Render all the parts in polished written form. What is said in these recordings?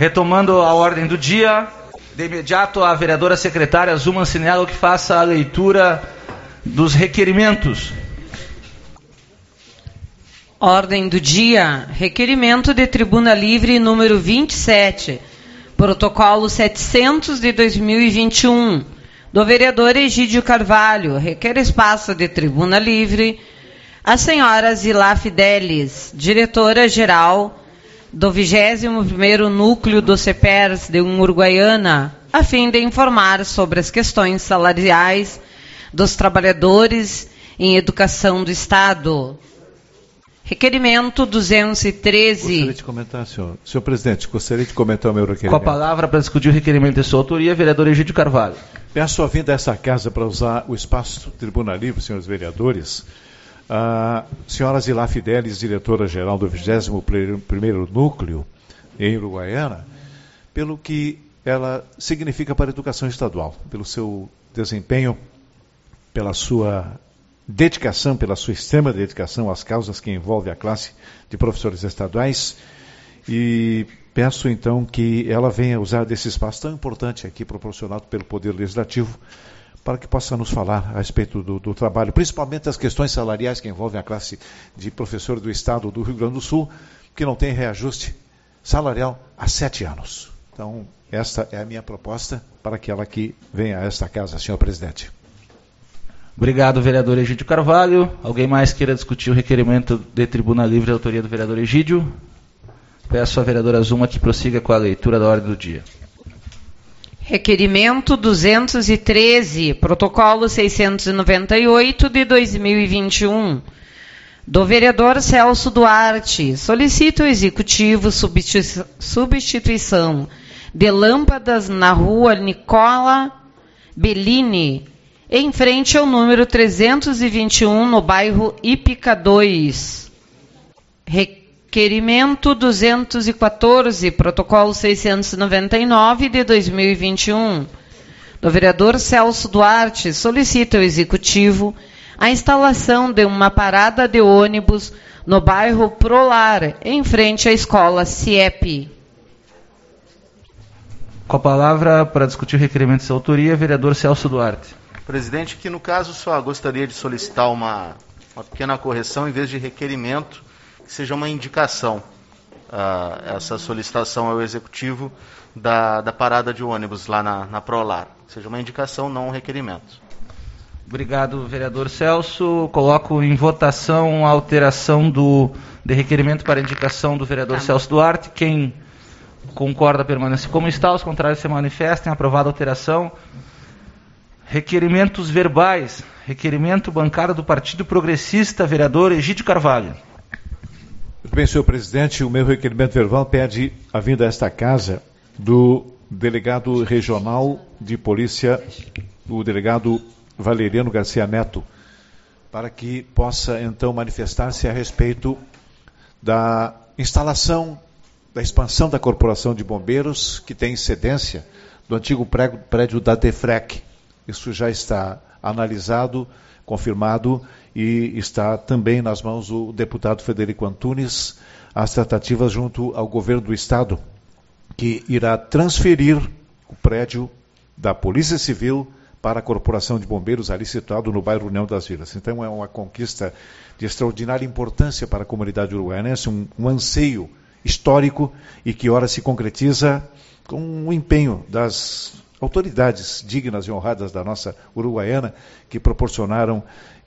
Retomando a ordem do dia, de imediato a vereadora secretária Zuma Sinelo que faça a leitura dos requerimentos. Ordem do dia, requerimento de tribuna livre número 27, protocolo 700 de 2021, do vereador Egídio Carvalho, requer espaço de tribuna livre a senhora Zilá Fidelis, diretora-geral do 21º Núcleo do CEPERS de Uruguaiana, a fim de informar sobre as questões salariais dos trabalhadores em educação do Estado. Requerimento 213. Gostaria de comentar, senhor presidente, gostaria de comentar o meu requerimento. Com a palavra para discutir o requerimento de sua autoria, vereador Egídio Carvalho. Peço a vinda a essa casa para usar o espaço Tribuna Livre, senhores vereadores. A senhora Zilá Fidelis, diretora-geral do 21º Núcleo em Uruguaiana, pelo que ela significa para a educação estadual, pelo seu desempenho, pela sua dedicação, pela sua extrema dedicação às causas que envolvem a classe de professores estaduais, e peço então que ela venha usar desse espaço tão importante aqui proporcionado pelo Poder Legislativo para que possa nos falar a respeito do trabalho, principalmente das questões salariais que envolvem a classe de professores do Estado do Rio Grande do Sul, que não tem reajuste salarial há 7 anos. Então, esta é a minha proposta para que ela aqui venha a esta casa, senhor presidente. Obrigado, vereador Egídio Carvalho. Alguém mais queira discutir o requerimento de tribuna livre de autoria do vereador Egídio? Peço à vereadora Zuma que prossiga com a leitura da ordem do dia. Requerimento 213, protocolo 698 de 2021, do vereador Celso Duarte, solicita o executivo substituição de lâmpadas na rua Nicola Bellini, em frente ao número 321, no bairro Ípica 2. Requerimento 214, protocolo 699 de 2021, do vereador Celso Duarte, solicita ao executivo a instalação de uma parada de ônibus no bairro Prolar, em frente à escola CIEP. Com a palavra para discutir o requerimento de sua autoria, vereador Celso Duarte. Presidente, que no caso só gostaria de solicitar uma pequena correção, em vez de requerimento, que seja uma indicação. Essa solicitação ao Executivo da parada de ônibus lá na Prolar. Seja uma indicação, não um requerimento. Obrigado, vereador Celso. Coloco em votação a alteração de requerimento para indicação do vereador Celso Duarte. Quem concorda permanece como está, os contrários se manifestem. Aprovada a alteração. Requerimentos verbais. Requerimento bancário do Partido Progressista, vereador Egídio Carvalho. Muito bem, senhor presidente, o meu requerimento verbal pede a vinda a esta casa do delegado regional de polícia, o delegado Valeriano Garcia Neto, para que possa então manifestar-se a respeito da instalação, da expansão da Corporação de Bombeiros, que tem cedência do antigo prédio da DEFREC. Isso já está analisado, confirmado, e está também nas mãos do deputado Frederico Antunes as tratativas junto ao governo do Estado, que irá transferir o prédio da Polícia Civil para a Corporação de Bombeiros, ali situado no bairro União das Vilas. Então é uma conquista de extraordinária importância para a comunidade uruguaianense, um anseio histórico e que ora se concretiza com o empenho das autoridades dignas e honradas da nossa Uruguaiana, que proporcionaram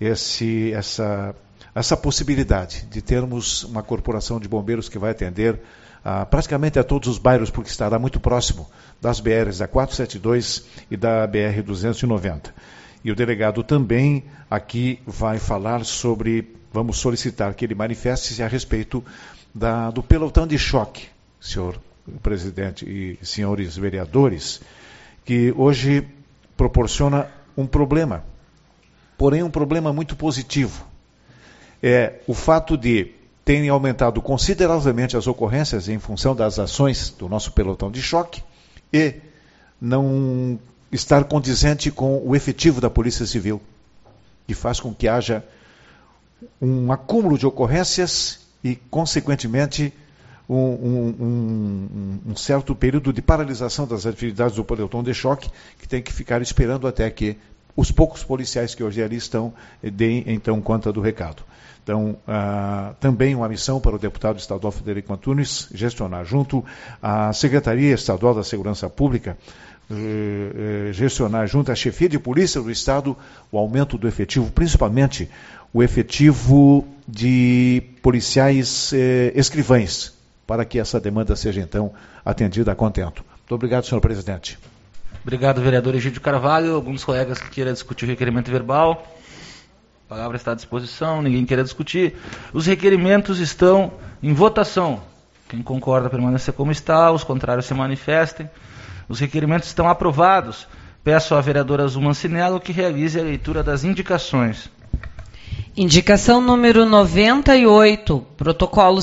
essa possibilidade de termos uma corporação de bombeiros que vai atender praticamente a todos os bairros, porque estará muito próximo das BRs da 472 e da BR-290. E o delegado também aqui vai falar sobre, vamos solicitar que ele manifeste-se a respeito do pelotão de choque, senhor presidente e senhores vereadores, que hoje proporciona um problema, porém um problema muito positivo. É o fato de terem aumentado consideravelmente as ocorrências em função das ações do nosso pelotão de choque e não estar condizente com o efetivo da Polícia Civil, que faz com que haja um acúmulo de ocorrências e, consequentemente, um certo período de paralisação das atividades do pelotão de choque, que tem que ficar esperando até que os poucos policiais que hoje ali estão deem então conta do recado. Então, também uma missão para o deputado estadual Frederico Antunes gestionar junto à Secretaria Estadual da Segurança Pública, gestionar junto à chefia de polícia do Estado o aumento do efetivo, principalmente o efetivo de policiais escrivães, para que essa demanda seja então atendida a contento. Muito obrigado, senhor presidente. Obrigado, vereador Egídio Carvalho. Alguns colegas que queiram discutir o requerimento verbal. A palavra está à disposição, ninguém queira discutir. Os requerimentos estão em votação. Quem concorda permanecer como está, os contrários se manifestem. Os requerimentos estão aprovados. Peço à vereadora Zuma Ancinello que realize a leitura das indicações. Indicação número 98, protocolo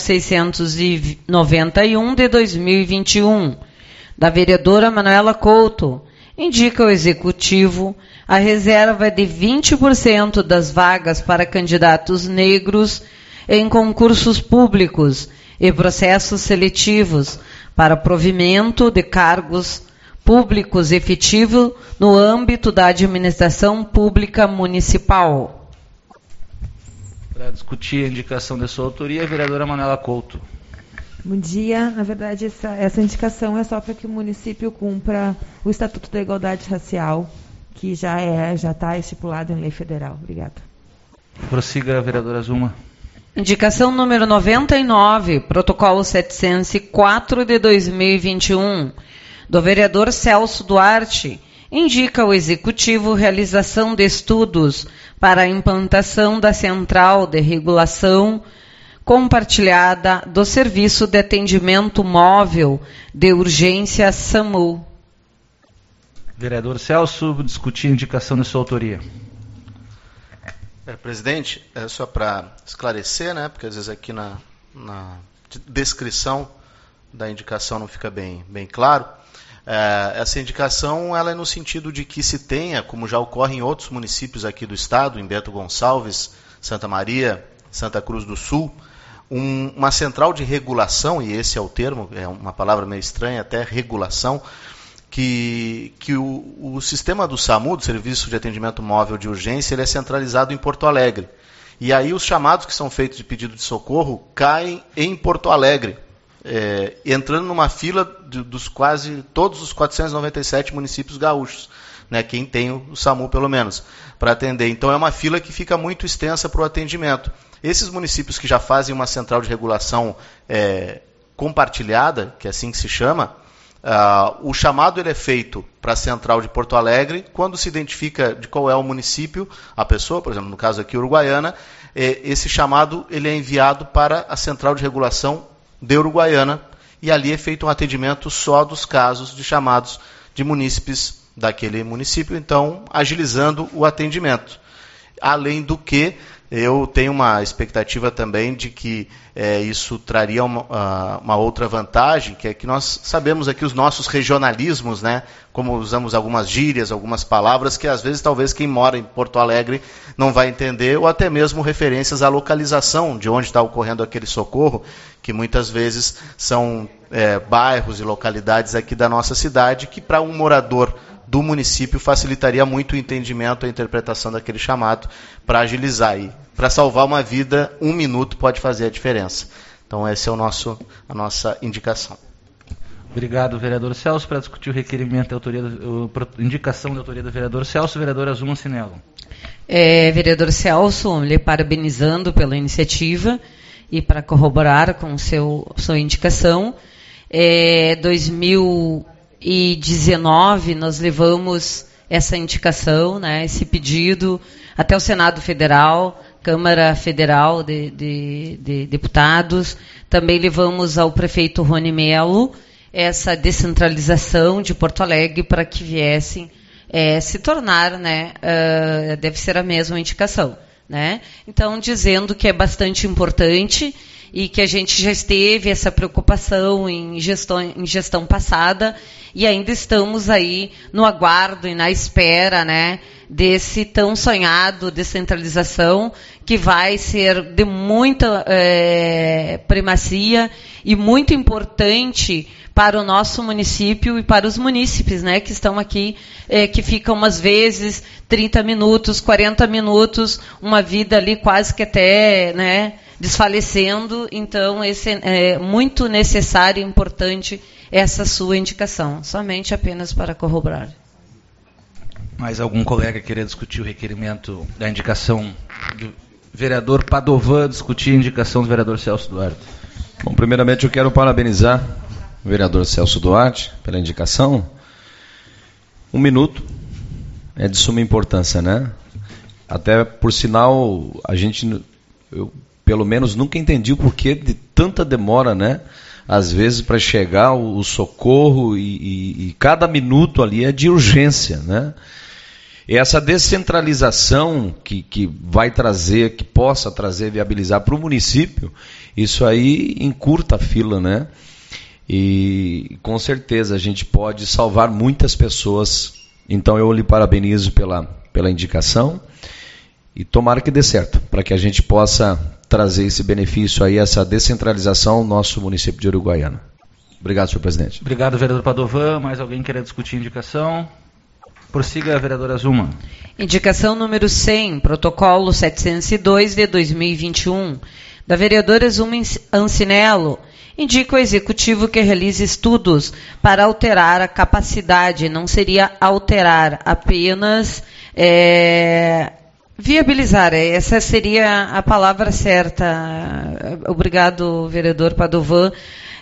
691 de 2021, da vereadora Manuela Couto, indica ao Executivo a reserva de 20% das vagas para candidatos negros em concursos públicos e processos seletivos para provimento de cargos públicos efetivos no âmbito da administração pública municipal. Para discutir a indicação de sua autoria, a vereadora Manuela Couto. Bom dia. Na verdade, essa indicação é só para que o município cumpra o Estatuto da Igualdade Racial, que já está estipulado em lei federal. Obrigada. Prossiga, vereadora Zuma. Indicação número 99, protocolo 704 de 2021, do vereador Celso Duarte, indica ao Executivo realização de estudos para a implantação da Central de Regulação Compartilhada do Serviço de Atendimento Móvel de Urgência SAMU. Vereador Celso, discutir a indicação de sua autoria. Presidente, só para esclarecer, né, porque às vezes aqui na descrição da indicação não fica bem claro. Essa indicação ela é no sentido de que se tenha, como já ocorre em outros municípios aqui do estado, em Bento Gonçalves, Santa Maria, Santa Cruz do Sul, uma central de regulação, e esse é o termo, é uma palavra meio estranha, até regulação, que o sistema do SAMU, do Serviço de Atendimento Móvel de Urgência, ele é centralizado em Porto Alegre. E aí os chamados que são feitos de pedido de socorro caem em Porto Alegre, entrando numa fila dos quase todos os 497 municípios gaúchos, né, quem tem o SAMU pelo menos, para atender. Então é uma fila que fica muito extensa para o atendimento. Esses municípios que já fazem uma central de regulação compartilhada, que é assim que se chama, o chamado ele é feito para a central de Porto Alegre, quando se identifica de qual é o município, a pessoa, por exemplo, no caso aqui Uruguaiana, esse chamado ele é enviado para a central de regulação de Uruguaiana, e ali é feito um atendimento só dos casos de chamados de munícipes daquele município, então agilizando o atendimento. Além do que, eu tenho uma expectativa também de que isso traria uma outra vantagem, que é que nós sabemos aqui os nossos regionalismos, né, como usamos algumas gírias, algumas palavras que às vezes talvez quem mora em Porto Alegre não vai entender, ou até mesmo referências à localização de onde está ocorrendo aquele socorro, que muitas vezes são bairros e localidades aqui da nossa cidade, que para um morador do município facilitaria muito o entendimento, a interpretação daquele chamado, para agilizar. E para salvar uma vida, 1 minuto pode fazer a diferença. Então essa é a nossa indicação. Obrigado, vereador Celso. Para discutir o requerimento de indicação de autoria do vereador Celso, vereadora Zuma Ancinello. Vereador Celso, lhe parabenizando pela iniciativa e para corroborar com sua indicação. 2019 nós levamos essa indicação, né, esse pedido até o Senado Federal, Câmara Federal de Deputados. Também levamos ao prefeito Rony Melo essa descentralização de Porto Alegre para que viessem se tornar, né, deve ser a mesma indicação, né? Então, dizendo que é bastante importante e que a gente já esteve essa preocupação em gestão passada, e ainda estamos aí no aguardo e na espera, né, desse tão sonhado descentralização, que vai ser de muita primacia e muito importante para o nosso município e para os munícipes, né, que estão aqui, que ficam umas vezes 30 minutos, 40 minutos, uma vida ali quase que até, né, desfalecendo. Então, esse é muito necessário e importante essa sua indicação, somente apenas para corroborar. Mais algum colega queria discutir o requerimento da indicação do vereador Padovan, discutir a indicação do vereador Celso Duarte? Bom, primeiramente eu quero parabenizar o vereador Celso Duarte pela indicação. 1 minuto é de suma importância, né? Até, por sinal, eu pelo menos nunca entendi o porquê de tanta demora, né? Às vezes para chegar o socorro e cada minuto ali é de urgência, né? E essa descentralização que vai trazer, que possa trazer, viabilizar para o município, isso aí encurta a fila, né? E com certeza a gente pode salvar muitas pessoas. Então eu lhe parabenizo pela indicação e tomara que dê certo, para que a gente possa trazer esse benefício aí, essa descentralização ao nosso município de Uruguaiana. Obrigado, senhor presidente. Obrigado, vereador Padovan. Mais alguém querer discutir a indicação? Prossiga, vereadora Zuma. Indicação número 100, protocolo 702 de 2021, da vereadora Zuma Ancinello, indica o executivo que realize estudos para alterar a capacidade, não seria alterar, apenas viabilizar, essa seria a palavra certa. Obrigado, vereador Padovan.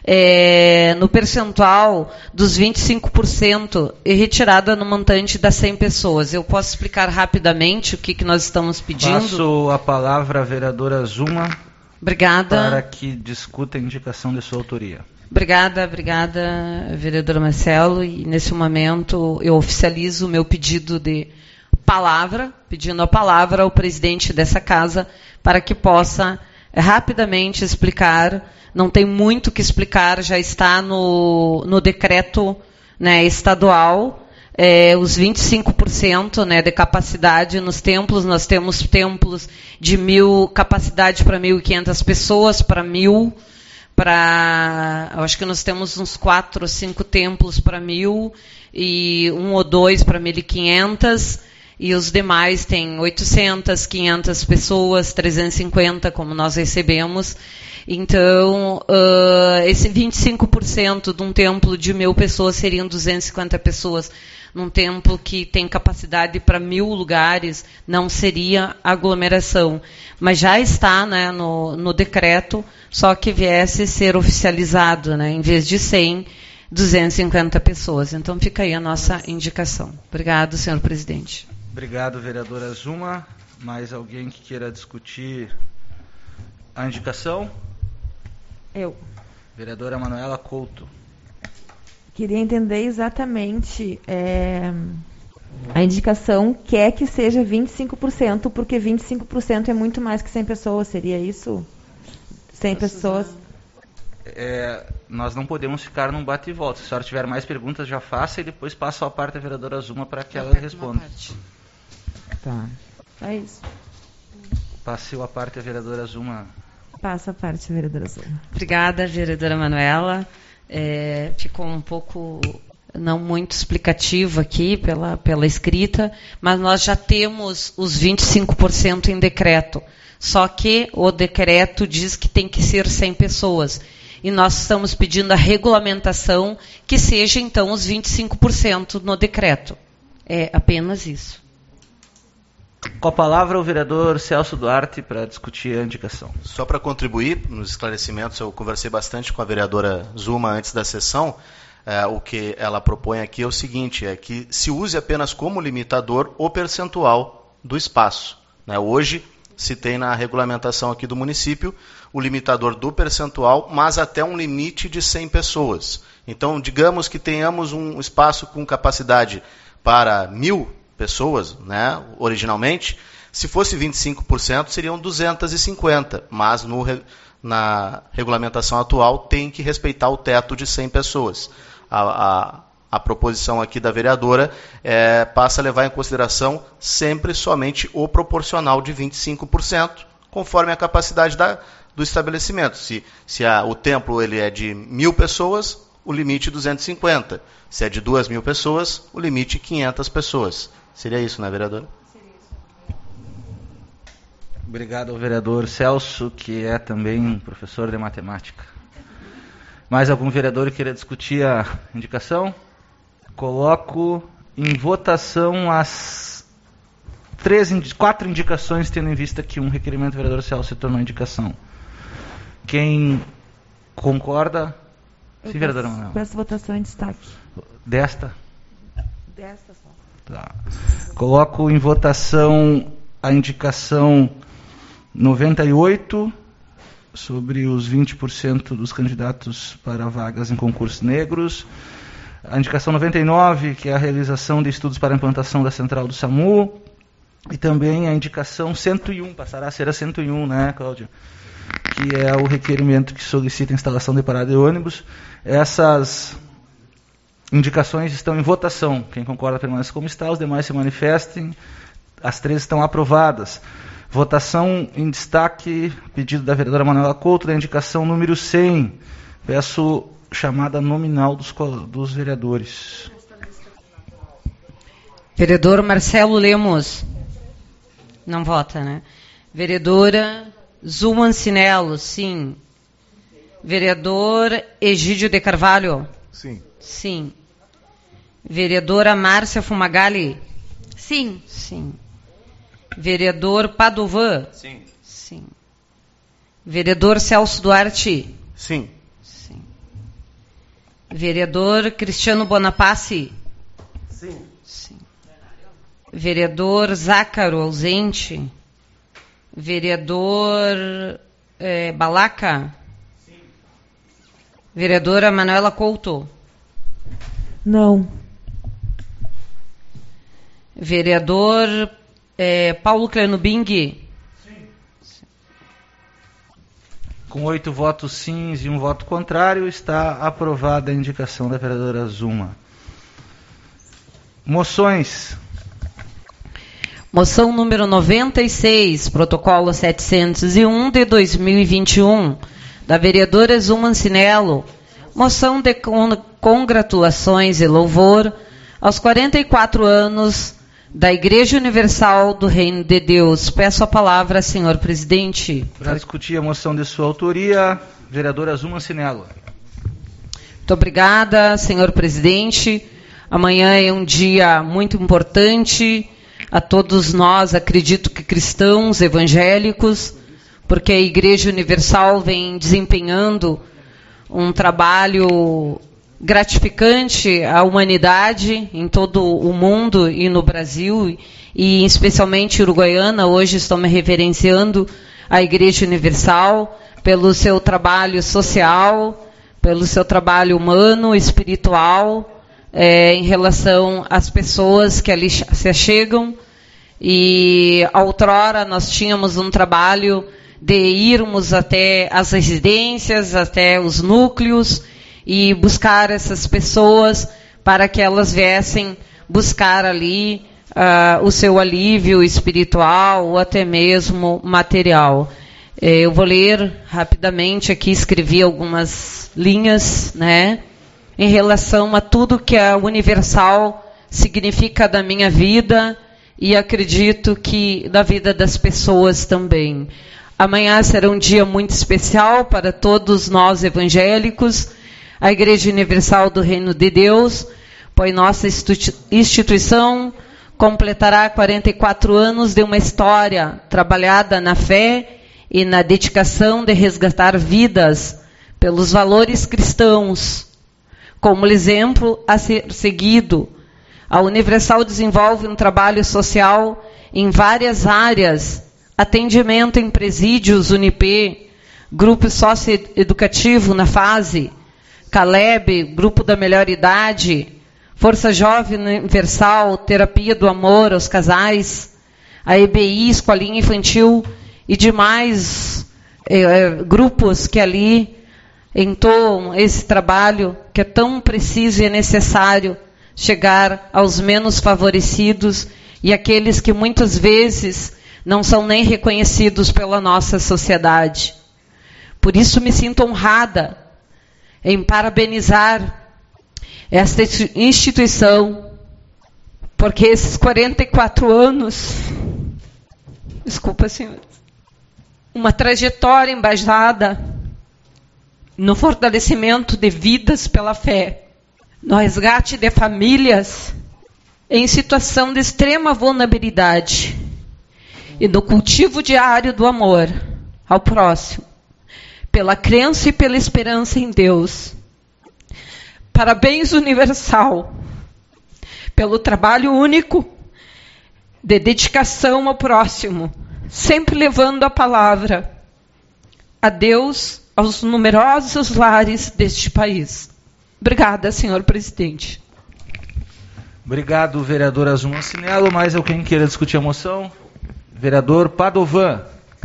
No percentual dos 25% e retirada no montante das 100 pessoas. Eu posso explicar rapidamente o que nós estamos pedindo? Passo a palavra à vereadora Zuma. Obrigada. Para que discuta a indicação de sua autoria. Obrigada, vereador Marcelo. E nesse momento eu oficializo o meu pedido de palavra, pedindo a palavra ao presidente dessa casa para que possa rapidamente explicar. Não tem muito o que explicar, já está no decreto, né, estadual, os 25%, né, de capacidade nos templos. Nós temos templos de capacidade para 1.500 pessoas, para 1.000, eu acho que nós temos uns 4 ou 5 templos para 1.000 e 1 ou 2 para 1.500. E os demais têm 800, 500 pessoas, 350, como nós recebemos. Então, esse 25% de um templo de 1.000 pessoas seriam 250 pessoas. Num templo que tem capacidade para 1.000 lugares, não seria aglomeração. Mas já está, né, no decreto, só que viesse ser oficializado, né, em vez de 100, 250 pessoas. Então, fica aí a nossa indicação. Obrigado, senhor presidente. Obrigado, vereadora Zuma. Mais alguém que queira discutir a indicação? Eu. Vereadora Manuela Couto. Queria entender exatamente a indicação quer que seja 25%, porque 25% é muito mais que 100 pessoas, seria isso? 100 pessoas? Nós não podemos ficar num bate e volta. Se a senhora tiver mais perguntas, já faça e depois passa a parte da vereadora Zuma para que ela responda. Tá. É isso. Passou a parte da vereadora Zuma. Passa a parte, vereadora Zuma. Obrigada, vereadora Manuela. Ficou um pouco não muito explicativo aqui pela escrita, mas nós já temos os 25% em decreto. Só que o decreto diz que tem que ser 100 pessoas. E nós estamos pedindo a regulamentação que seja, então, os 25% no decreto. É apenas isso. Com a palavra o vereador Celso Duarte para discutir a indicação. Só para contribuir nos esclarecimentos, eu conversei bastante com a vereadora Zuma antes da sessão. O que ela propõe aqui é o seguinte, é que se use apenas como limitador o percentual do espaço, né? Hoje se tem na regulamentação aqui do município o limitador do percentual, mas até um limite de 100 pessoas. Então, digamos que tenhamos um espaço com capacidade para 1.000 pessoas, né, originalmente. Se fosse 25%, seriam 250, mas na regulamentação atual, tem que respeitar o teto de 100 pessoas. A proposição aqui da vereadora passa a levar em consideração sempre somente o proporcional de 25%, conforme a capacidade do estabelecimento. Se o templo ele é de 1.000 pessoas, o limite 250. Se é de 2.000 pessoas, o limite 500 pessoas. Seria isso, né, vereadora? Obrigado ao vereador Celso, que é também professor de matemática. Mais algum vereador que queira discutir a indicação? Coloco em votação as 4 indicações, tendo em vista que um requerimento do vereador Celso se tornou indicação. Quem concorda? Sim, vereadora Manuela. Peço votação em destaque. Desta? Desta só. Tá. Coloco em votação a indicação 98, sobre os 20% dos candidatos para vagas em concursos negros. A indicação 99, que é a realização de estudos para a implantação da central do SAMU. E também a indicação 101, passará a ser a 101, né, Cláudia? Que é o requerimento que solicita a instalação de parada de ônibus. Essas indicações estão em votação. Quem concorda permanece como está, os demais se manifestem. As 3 estão aprovadas. Votação em destaque, pedido da vereadora Manuela Couto, da indicação número 100. Peço chamada nominal dos vereadores. Vereador Marcelo Lemos. Não vota, né? Vereadora Zulma Cinello, sim. Vereador Egídio de Carvalho. Sim. Sim. Vereadora Márcia Fumagalli. Sim. Sim. Vereador Padovan. Sim. Sim. Vereador Celso Duarte. Sim. Sim. Vereador Cristiano Bonapace. Sim. Sim. Vereador Zácaro, ausente. Vereador Balaca. Sim. Vereadora Manuela Couto. Não. Vereador Paulo Clenubing. Sim. Com 8 votos sims e 1 voto contrário, está aprovada a indicação da vereadora Zulma. Moções. Moção número 96, protocolo 701 de 2021, da vereadora Zulma Cinello. Moção de congratulações e louvor aos 44 anos da Igreja Universal do Reino de Deus. Peço a palavra, senhor presidente. Para discutir a moção de sua autoria, vereadora Zulma Cinello. Muito obrigada, senhor presidente. Amanhã é um dia muito importante a todos nós, acredito que cristãos, evangélicos, porque a Igreja Universal vem desempenhando um trabalho gratificante à humanidade em todo o mundo e no Brasil, e especialmente Uruguaiana. Hoje estou me reverenciando a Igreja Universal pelo seu trabalho social, pelo seu trabalho humano, espiritual, em relação às pessoas que ali se achegam. E outrora nós tínhamos um trabalho de irmos até as residências, até os núcleos, e buscar essas pessoas para que elas viessem buscar ali o seu alívio espiritual ou até mesmo material. Eu vou ler rapidamente aqui, escrevi algumas linhas, né, em relação a tudo que a Universal significa da minha vida e acredito que da vida das pessoas também. Amanhã será um dia muito especial para todos nós evangélicos. A Igreja Universal do Reino de Deus, pois nossa instituição completará 44 anos de uma história trabalhada na fé e na dedicação de resgatar vidas pelos valores cristãos. Como exemplo a ser seguido, a Universal desenvolve um trabalho social em várias áreas: atendimento em presídios Unip, grupo socioeducativo na fase, Caleb, grupo da melhor idade, Força Jovem Universal, terapia do amor aos casais, a EBI, escolinha infantil e demais grupos que ali entoam esse trabalho que é tão preciso e necessário chegar aos menos favorecidos e aqueles que muitas vezes não são nem reconhecidos pela nossa sociedade. Por isso me sinto honrada em parabenizar esta instituição, porque esses 44 anos, desculpa, senhor, uma trajetória embasada no fortalecimento de vidas pela fé, no resgate de famílias em situação de extrema vulnerabilidade e no cultivo diário do amor ao próximo, pela crença e pela esperança em Deus. Parabéns, Universal, pelo trabalho único de dedicação ao próximo, sempre levando a palavra a Deus aos numerosos lares deste país. Obrigada, senhor presidente. Obrigado, vereador Azul Cinello. Mais alguém queira discutir a moção? Vereador Padovan.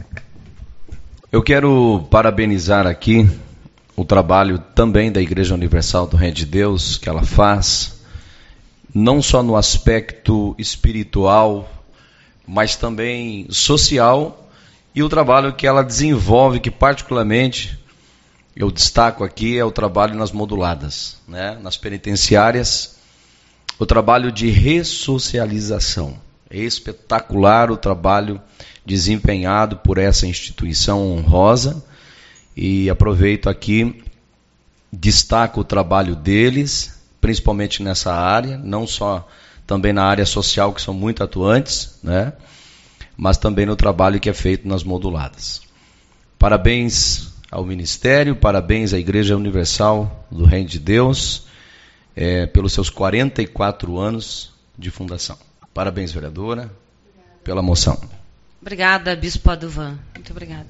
Eu quero parabenizar aqui o trabalho também da Igreja Universal do Reino de Deus, que ela faz, não só no aspecto espiritual, mas também social, e o trabalho que ela desenvolve, que particularmente eu destaco aqui, é o trabalho nas moduladas, né? Nas penitenciárias, o trabalho de ressocialização. É espetacular o trabalho desempenhado por essa instituição honrosa, e aproveito aqui, destaco o trabalho deles, principalmente nessa área, não só também na área social, que são muito atuantes, né? Mas também no trabalho que é feito nas moduladas. Parabéns ao Ministério, parabéns à Igreja Universal do Reino de Deus, pelos seus 44 anos de fundação. Parabéns, vereadora, pela moção. Obrigada, Bispo Padovan. Muito obrigada.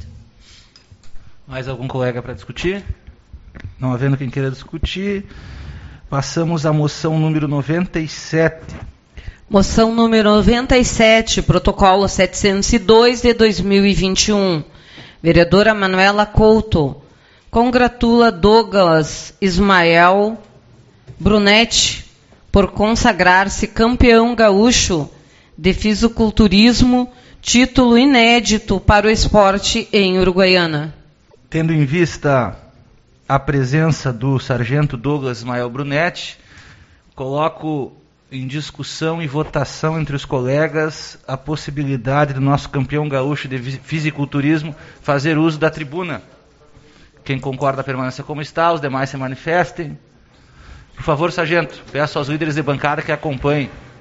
Mais algum colega para discutir? Não havendo quem queira discutir, passamos à moção número 97. Moção número 97, protocolo 702 de 2021. Vereadora Manuela Couto congratula Douglas Ismael Brunetti por consagrar-se campeão gaúcho de fisiculturismo, título inédito para o esporte em Uruguaiana. Tendo em vista a presença do sargento Douglas Ismael Brunetti, coloco em discussão e votação entre os colegas a possibilidade do nosso campeão gaúcho de fisiculturismo fazer uso da tribuna. Quem concorda permaneça como está, os demais se manifestem. Por favor, sargento, peço aos líderes de bancada que acompanhem.